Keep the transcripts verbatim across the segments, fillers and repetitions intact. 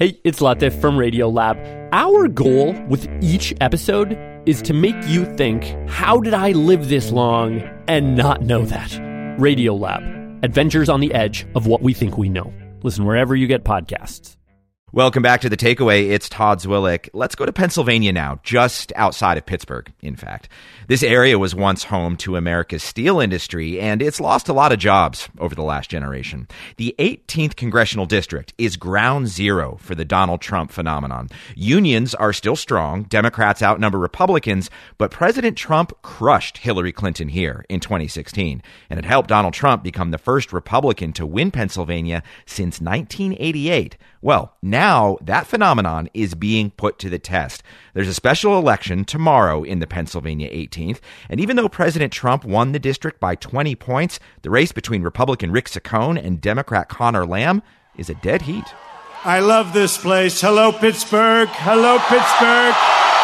Hey, it's Latif from Radiolab. Our goal with each episode is to make you think, how did I live this long and not know that? Radiolab, adventures on the edge of what we think we know. Listen wherever you get podcasts. Welcome back to The Takeaway. It's Todd Zwillich. Let's go to Pennsylvania now, just outside of Pittsburgh, in fact. This area was once home to America's steel industry, and it's lost a lot of jobs over the last generation. The eighteenth Congressional District is ground zero for the Donald Trump phenomenon. Unions are still strong, Democrats outnumber Republicans, but President Trump crushed Hillary Clinton here in twenty sixteen, and it helped Donald Trump become the first Republican to win Pennsylvania since nineteen eighty-eight. Well, now that phenomenon is being put to the test. There's a special election tomorrow in the Pennsylvania eighteenth, and even though President Trump won the district by twenty points, the race between Republican Rick Saccone and Democrat Conor Lamb is a dead heat. I love this place. Hello, Pittsburgh. Hello, Pittsburgh.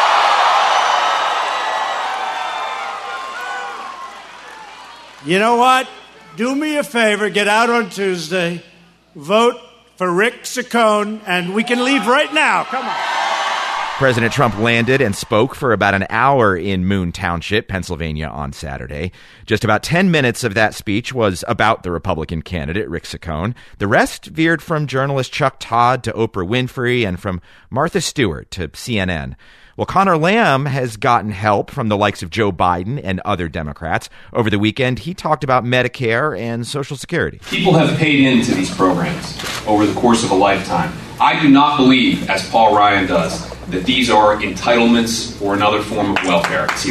You know what? Do me a favor. Get out on Tuesday. Vote for Rick Saccone, and we can leave right now. Come on. President Trump landed and spoke for about an hour in Moon Township, Pennsylvania on Saturday. Just about ten minutes of that speech was about the Republican candidate, Rick Saccone. The rest veered from journalist Chuck Todd to Oprah Winfrey and from Martha Stewart to C N N. Well, Conor Lamb has gotten help from the likes of Joe Biden and other Democrats. Over the weekend, he talked about Medicare and Social Security. People have paid into these programs over the course of a lifetime. I do not believe, as Paul Ryan does, that these are entitlements or another form of welfare. See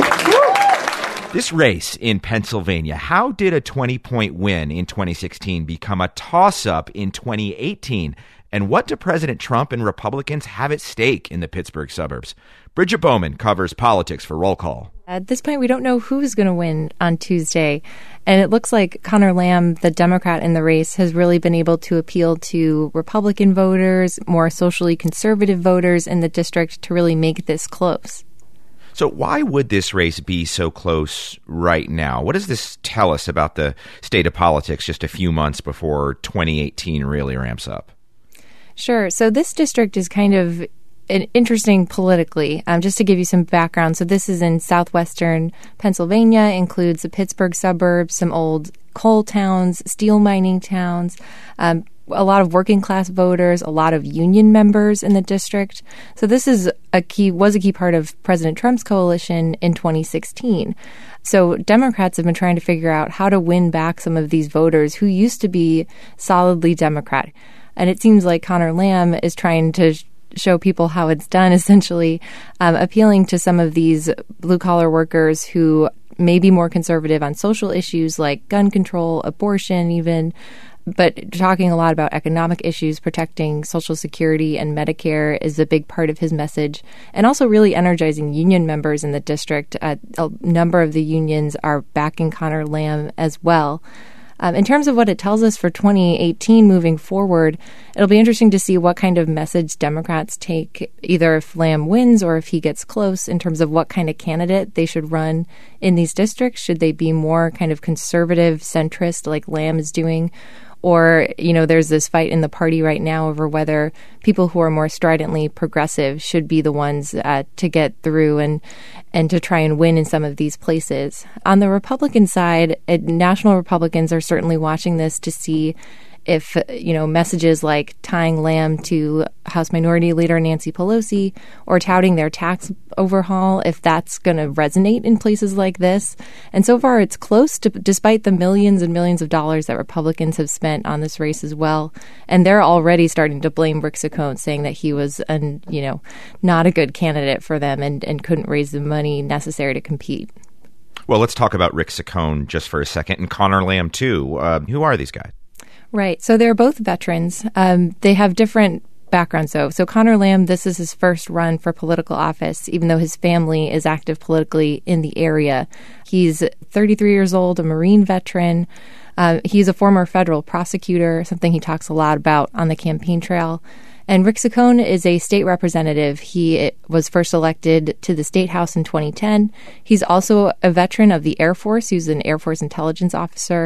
that? This race in Pennsylvania, how did a twenty-point win in twenty sixteen become a toss-up in twenty eighteen? And what do President Trump and Republicans have at stake in the Pittsburgh suburbs? Bridget Bowman covers politics for Roll Call. At this point, we don't know who's going to win on Tuesday. And it looks like Conor Lamb, the Democrat in the race, has really been able to appeal to Republican voters, more socially conservative voters in the district to really make this close. So why would this race be so close right now? What does this tell us about the state of politics just a few months before twenty eighteen really ramps up? Sure. So this district is kind of interesting politically. Um, just to give you some background, so this is in southwestern Pennsylvania, includes the Pittsburgh suburbs, some old coal towns, steel mining towns, um, a lot of working class voters, a lot of union members in the district. So this is a key was a key part of President Trump's coalition in twenty sixteen. So Democrats have been trying to figure out how to win back some of these voters who used to be solidly Democrat. And it seems like Conor Lamb is trying to sh- show people how it's done, essentially, um, appealing to some of these blue-collar workers who may be more conservative on social issues like gun control, abortion even, but talking a lot about economic issues, protecting Social Security and Medicare is a big part of his message, and also really energizing union members in the district. Uh, a number of the unions are backing Conor Lamb as well. Um, in terms of what it tells us for twenty eighteen moving forward, it'll be interesting to see what kind of message Democrats take, either if Lamb wins or if he gets close, in terms of what kind of candidate they should run in these districts. Should they be more kind of conservative, centrist, like Lamb is doing? Or, you know, there's this fight in the party right now over whether people who are more stridently progressive should be the ones uh, to get through and and to try and win in some of these places. On the Republican side, uh, national Republicans are certainly watching this to see if, you know, messages like tying Lamb to House Minority Leader Nancy Pelosi or touting their tax overhaul, if that's going to resonate in places like this. And so far, it's close, to, despite the millions and millions of dollars that Republicans have spent on this race as well. And they're already starting to blame Rick Saccone, saying that he was, an, you know, not a good candidate for them and, and couldn't raise the money necessary to compete. Well, let's talk about Rick Saccone just for a second, and Conor Lamb, too. Uh, who are these guys? Right. So they're both veterans. Um, they have different backgrounds, though. So Conor Lamb, this is his first run for political office, even though his family is active politically in the area. He's thirty-three years old, a Marine veteran. Uh, he's a former federal prosecutor, something he talks a lot about on the campaign trail. And Rick Saccone is a state representative. He was first elected to the State House in twenty ten. He's also a veteran of the Air Force. He was an Air Force intelligence officer.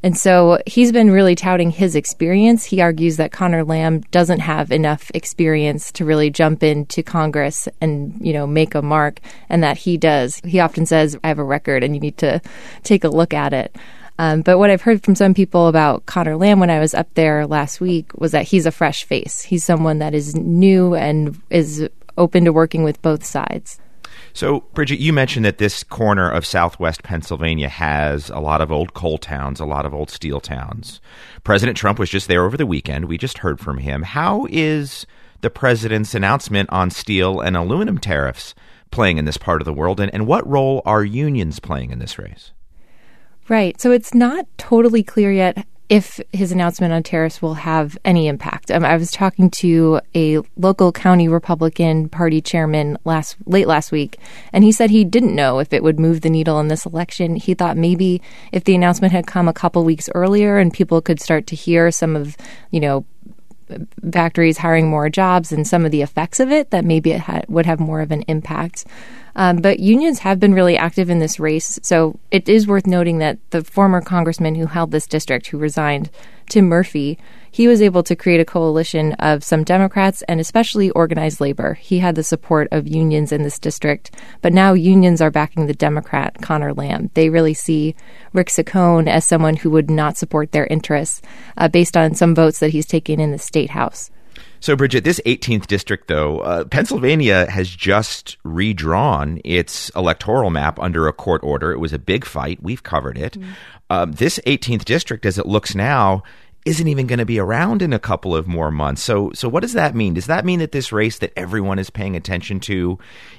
And so he's been really touting his experience. He argues that Connor Lamb doesn't have enough experience to really jump into Congress and, you know, make a mark, and that he does. He often says, I have a record and you need to take a look at it. Um, but what I've heard from some people about Connor Lamb when I was up there last week was that he's a fresh face. He's someone that is new and is open to working with both sides. So, Bridget, you mentioned that this corner of southwest Pennsylvania has a lot of old coal towns, a lot of old steel towns. President Trump was just there over the weekend. We just heard from him. How is the president's announcement on steel and aluminum tariffs playing in this part of the world, and, and what role are unions playing in this race? Right. So it's not totally clear yet if his announcement on tariffs will have any impact. Um, I was talking to a local county Republican Party chairman last late last week, and he said he didn't know if it would move the needle in this election. He thought maybe if the announcement had come a couple weeks earlier and people could start to hear some of, you know, factories hiring more jobs and some of the effects of it, that maybe it ha- would have more of an impact. Um, but unions have been really active in this race. So it is worth noting that the former congressman who held this district, who resigned, Tim Murphy, he was able to create a coalition of some Democrats and especially organized labor. He had the support of unions in this district. But now unions are backing the Democrat, Connor Lamb. They really see Rick Saccone as someone who would not support their interests uh, based on some votes that he's taken in the state house. So, Bridget, this eighteenth district, though, uh, Pennsylvania has just redrawn its electoral map under a court order. It was a big fight. We've covered it. Mm-hmm. Um, this eighteenth district, as it looks now, isn't even going to be around in a couple of more months. So, so what does that mean? Does that mean that this race that everyone is paying attention to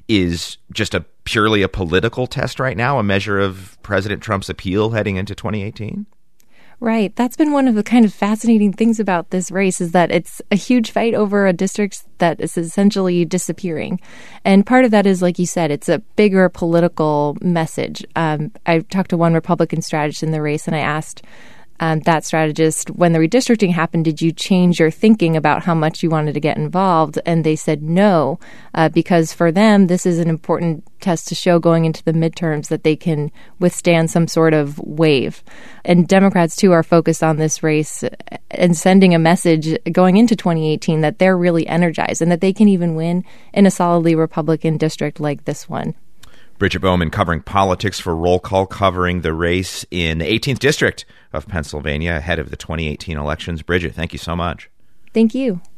is just a purely a political test right now, a measure of President Trump's appeal heading into twenty eighteen? Right. That's been one of the kind of fascinating things about this race, is that it's a huge fight over a district that is essentially disappearing. And part of that is, like you said, it's a bigger political message. Um, I talked to one Republican strategist in the race, and I asked um, that strategist, when the redistricting happened, did you change your thinking about how much you wanted to get involved? And they said no, uh, because for them, this is an important test to show going into the midterms that they can withstand some sort of wave. And Democrats, too, are focused on this race and sending a message going into twenty eighteen that they're really energized and that they can even win in a solidly Republican district like this one. Bridget Bowman covering politics for Roll Call, covering the race in the eighteenth district of Pennsylvania ahead of the twenty eighteen elections. Bridget, thank you so much. Thank you.